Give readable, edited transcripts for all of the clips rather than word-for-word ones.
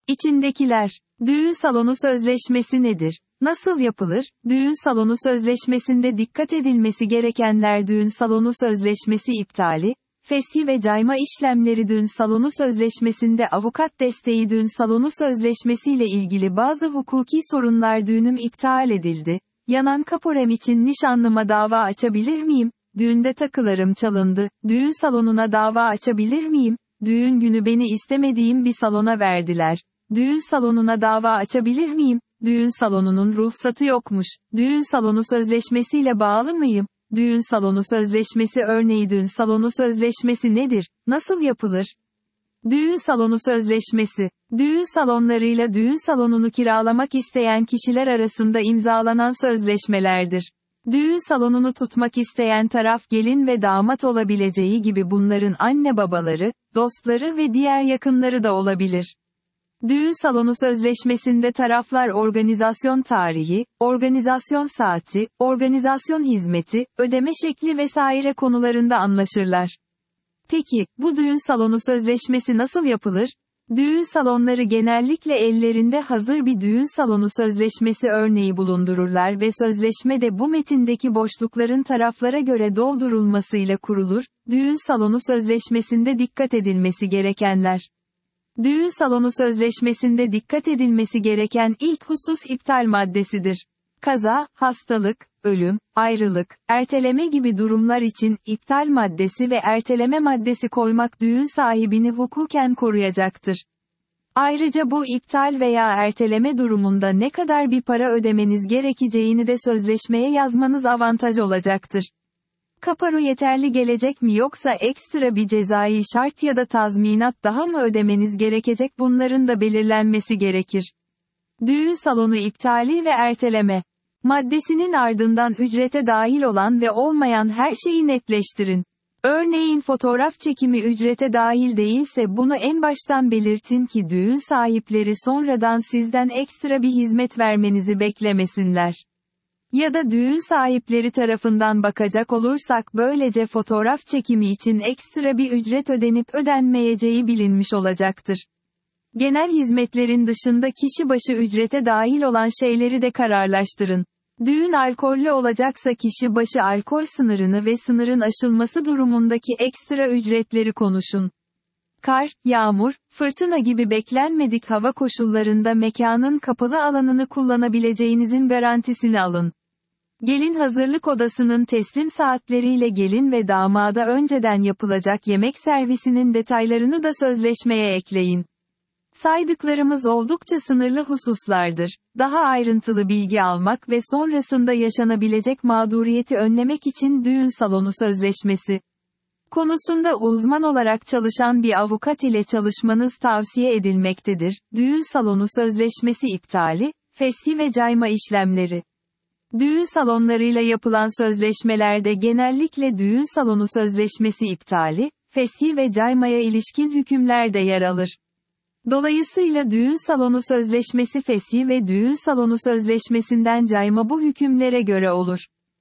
İçindekiler. Düğün salonu sözleşmesi nedir? Nasıl yapılır? Düğün salonu sözleşmesinde dikkat edilmesi gerekenler: düğün salonu sözleşmesi iptali, feshi ve cayma işlemleri. Düğün salonu sözleşmesinde avukat desteği. Düğün salonu sözleşmesiyle ilgili bazı hukuki sorunlar: düğünüm iptal edildi. Yanan kaporem için nişanlıma dava açabilir miyim? Düğünde takılarım çalındı. Düğün salonuna dava açabilir miyim? Düğün günü beni istemediğim bir salona verdiler. Düğün salonuna dava açabilir miyim? Düğün salonunun ruhsatı yokmuş. Düğün salonu sözleşmesiyle bağlı mıyım? Düğün salonu sözleşmesi örneği. Düğün salonu sözleşmesi nedir? Nasıl yapılır? Düğün salonu sözleşmesi, düğün salonlarıyla düğün salonunu kiralamak isteyen kişiler arasında imzalanan sözleşmelerdir. Düğün salonunu tutmak isteyen taraf gelin ve damat olabileceği gibi bunların anne babaları, dostları ve diğer yakınları da olabilir. Düğün salonu sözleşmesinde taraflar organizasyon tarihi, organizasyon saati, organizasyon hizmeti, ödeme şekli vesaire konularında anlaşırlar. Peki, bu düğün salonu sözleşmesi nasıl yapılır? Düğün salonları genellikle ellerinde hazır bir düğün salonu sözleşmesi örneği bulundururlar ve sözleşme de bu metindeki boşlukların taraflara göre doldurulmasıyla kurulur. Düğün salonu sözleşmesinde dikkat edilmesi gerekenler. Düğün salonu sözleşmesinde dikkat edilmesi gereken ilk husus iptal maddesidir. Kaza, hastalık, ölüm, ayrılık, erteleme gibi durumlar için iptal maddesi ve erteleme maddesi koymak düğün sahibini hukuken koruyacaktır. Ayrıca bu iptal veya erteleme durumunda ne kadar bir para ödemeniz gerekeceğini de sözleşmeye yazmanız avantaj olacaktır. Kaparo yeterli gelecek mi, yoksa ekstra bir cezai şart ya da tazminat daha mı ödemeniz gerekecek, bunların da belirlenmesi gerekir. Düğün salonu iptali ve erteleme maddesinin ardından ücrete dahil olan ve olmayan her şeyi netleştirin. Örneğin fotoğraf çekimi ücrete dahil değilse bunu en baştan belirtin ki düğün sahipleri sonradan sizden ekstra bir hizmet vermenizi beklemesinler. Ya da düğün sahipleri tarafından bakacak olursak böylece fotoğraf çekimi için ekstra bir ücret ödenip ödenmeyeceği bilinmiş olacaktır. Genel hizmetlerin dışında kişi başı ücrete dahil olan şeyleri de kararlaştırın. Düğün alkollü olacaksa kişi başı alkol sınırını ve sınırın aşılması durumundaki ekstra ücretleri konuşun. Kar, yağmur, fırtına gibi beklenmedik hava koşullarında mekanın kapalı alanını kullanabileceğinizin garantisini alın. Gelin hazırlık odasının teslim saatleriyle gelin ve damada önceden yapılacak yemek servisinin detaylarını da sözleşmeye ekleyin. Saydıklarımız oldukça sınırlı hususlardır. Daha ayrıntılı bilgi almak ve sonrasında yaşanabilecek mağduriyeti önlemek için düğün salonu sözleşmesi konusunda uzman olarak çalışan bir avukat ile çalışmanız tavsiye edilmektedir. Düğün salonu sözleşmesi iptali, feshi ve cayma işlemleri. Düğün salonlarıyla yapılan sözleşmelerde genellikle düğün salonu sözleşmesi iptali, feshi ve caymaya ilişkin hükümler de yer alır. Dolayısıyla düğün salonu sözleşmesi feshi ve düğün salonu sözleşmesinden cayma bu hükümlere göre olur.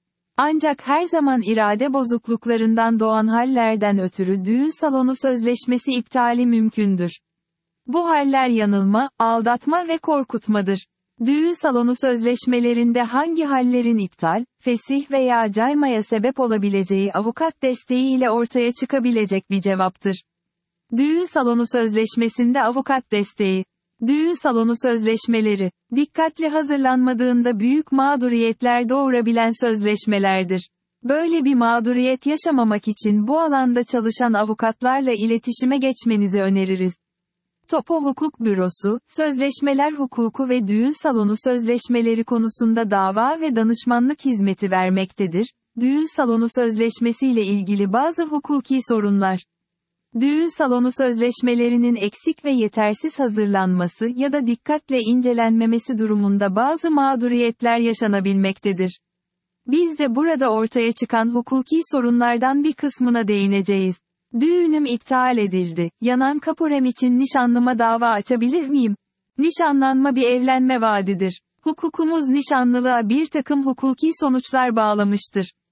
Ancak her zaman irade bozukluklarından doğan hallerden ötürü düğün salonu sözleşmesi iptali mümkündür. Bu haller yanılma, aldatma ve korkutmadır. Düğün salonu sözleşmelerinde hangi hallerin iptal, fesih veya caymaya sebep olabileceği avukat desteği ile ortaya çıkabilecek bir cevaptır. Düğün salonu sözleşmesinde avukat desteği. Düğün salonu sözleşmeleri, dikkatli hazırlanmadığında büyük mağduriyetler doğurabilen sözleşmelerdir. Böyle bir mağduriyet yaşamamak için bu alanda çalışan avukatlarla iletişime geçmenizi öneririz. Topo Hukuk Bürosu, sözleşmeler hukuku ve düğün salonu sözleşmeleri konusunda dava ve danışmanlık hizmeti vermektedir. Düğün salonu sözleşmesiyle ilgili bazı hukuki sorunlar. Düğün salonu sözleşmelerinin eksik ve yetersiz hazırlanması ya da dikkatle incelenmemesi durumunda bazı mağduriyetler yaşanabilmektedir. Biz de burada ortaya çıkan hukuki sorunlardan bir kısmına değineceğiz. Düğünüm iptal edildi. Yanan kaporem için nişanlıma dava açabilir miyim? Nişanlanma bir evlenme vaadidir. Hukukumuz nişanlılığa bir takım hukuki sonuçlar bağlamıştır.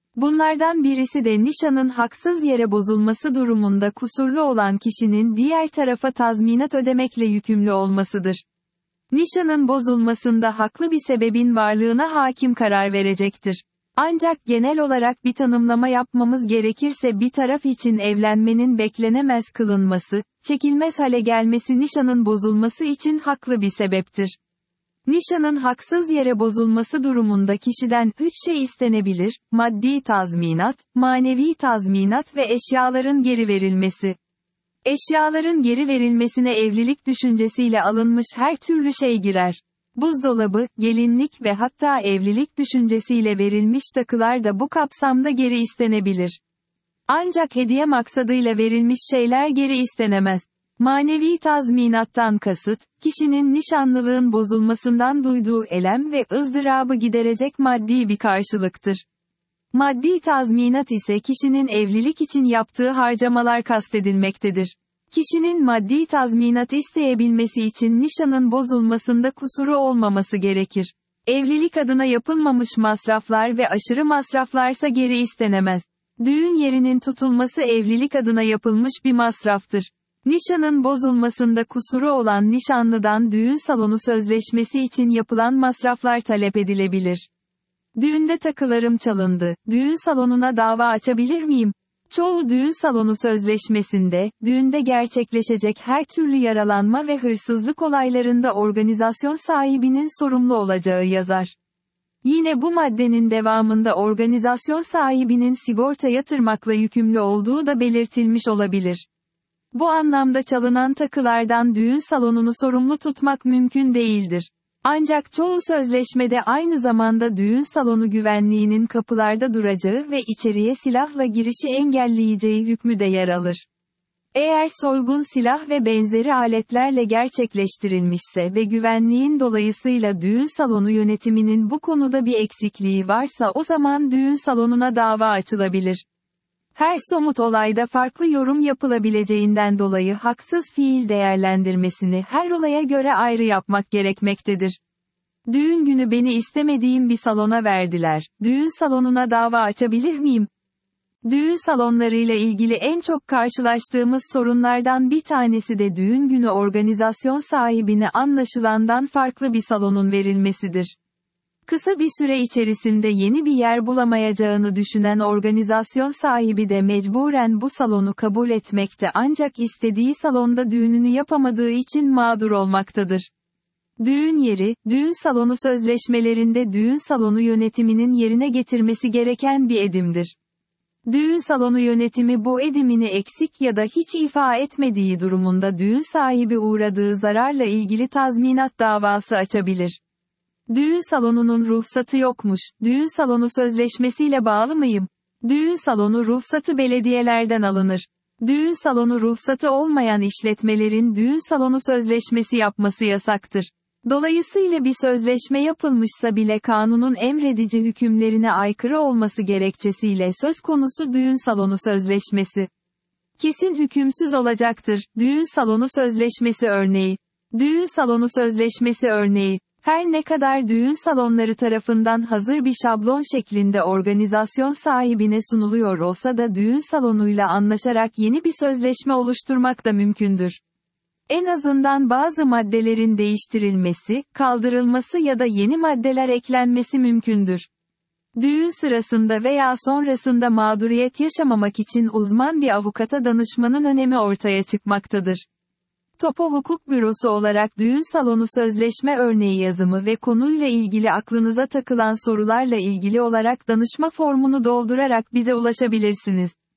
Bunlardan birisi de nişanın haksız yere bozulması durumunda kusurlu olan kişinin diğer tarafa tazminat ödemekle yükümlü olmasıdır. Nişanın bozulmasında haklı bir sebebin varlığına hakim karar verecektir. Ancak genel olarak bir tanımlama yapmamız gerekirse bir taraf için evlenmenin beklenemez kılınması, çekilmez hale gelmesi nişanın bozulması için haklı bir sebeptir. Nişanın haksız yere bozulması durumunda kişiden 3 şey istenebilir: maddi tazminat, manevi tazminat ve eşyaların geri verilmesi. Eşyaların geri verilmesine evlilik düşüncesiyle alınmış her türlü şey girer. Buzdolabı, gelinlik ve hatta evlilik düşüncesiyle verilmiş takılar da bu kapsamda geri istenebilir. Ancak hediye maksadıyla verilmiş şeyler geri istenemez. Manevi tazminattan kasıt, kişinin nişanlılığın bozulmasından duyduğu elem ve ızdırabı giderecek maddi bir karşılıktır. Maddi tazminat ise kişinin evlilik için yaptığı harcamalar kastedilmektedir. Kişinin maddi tazminat isteyebilmesi için nişanın bozulmasında kusuru olmaması gerekir. Evlilik adına yapılmamış masraflar ve aşırı masraflarsa geri istenemez. Düğün yerinin tutulması evlilik adına yapılmış bir masraftır. Nişanın bozulmasında kusuru olan nişanlıdan düğün salonu sözleşmesi için yapılan masraflar talep edilebilir. Düğünde takılarım çalındı. Düğün salonuna dava açabilir miyim? Çoğu düğün salonu sözleşmesinde, düğünde gerçekleşecek her türlü yaralanma ve hırsızlık olaylarında organizasyon sahibinin sorumlu olacağı yazar. Yine bu maddenin devamında organizasyon sahibinin sigorta yatırmakla yükümlü olduğu da belirtilmiş olabilir. Bu anlamda çalınan takılardan düğün salonunu sorumlu tutmak mümkün değildir. Ancak çoğu sözleşmede aynı zamanda düğün salonu güvenliğinin kapılarda duracağı ve içeriye silahla girişi engelleyeceği hükmü de yer alır. Eğer soygun silah ve benzeri aletlerle gerçekleştirilmişse ve güvenliğin dolayısıyla düğün salonu yönetiminin bu konuda bir eksikliği varsa o zaman düğün salonuna dava açılabilir. Her somut olayda farklı yorum yapılabileceğinden dolayı haksız fiil değerlendirmesini her olaya göre ayrı yapmak gerekmektedir. Düğün günü beni istemediğim bir salona verdiler. Düğün salonuna dava açabilir miyim? Düğün salonlarıyla ilgili en çok karşılaştığımız sorunlardan bir tanesi de düğün günü organizasyon sahibine anlaşılandan farklı bir salonun verilmesidir. Kısa bir süre içerisinde yeni bir yer bulamayacağını düşünen organizasyon sahibi de mecburen bu salonu kabul etmekte ancak istediği salonda düğününü yapamadığı için mağdur olmaktadır. Düğün yeri, düğün salonu sözleşmelerinde düğün salonu yönetiminin yerine getirmesi gereken bir edimdir. Düğün salonu yönetimi bu edimini eksik ya da hiç ifa etmediği durumunda düğün sahibi uğradığı zararla ilgili tazminat davası açabilir. Düğün salonunun ruhsatı yokmuş. Düğün salonu sözleşmesiyle bağlı mıyım? Düğün salonu ruhsatı belediyelerden alınır. Düğün salonu ruhsatı olmayan işletmelerin düğün salonu sözleşmesi yapması yasaktır. Dolayısıyla bir sözleşme yapılmışsa bile kanunun emredici hükümlerine aykırı olması gerekçesiyle söz konusu düğün salonu sözleşmesi kesin hükümsüz olacaktır. Düğün salonu sözleşmesi örneği. Düğün salonu sözleşmesi örneği. Her ne kadar düğün salonları tarafından hazır bir şablon şeklinde organizasyon sahibine sunuluyor olsa da düğün salonuyla anlaşarak yeni bir sözleşme oluşturmak da mümkündür. En azından bazı maddelerin değiştirilmesi, kaldırılması ya da yeni maddeler eklenmesi mümkündür. Düğün sırasında veya sonrasında mağduriyet yaşamamak için uzman bir avukata danışmanın önemi ortaya çıkmaktadır. Topo Hukuk Bürosu olarak düğün salonu sözleşme örneği yazımı ve konuyla ilgili aklınıza takılan sorularla ilgili olarak danışma formunu doldurarak bize ulaşabilirsiniz.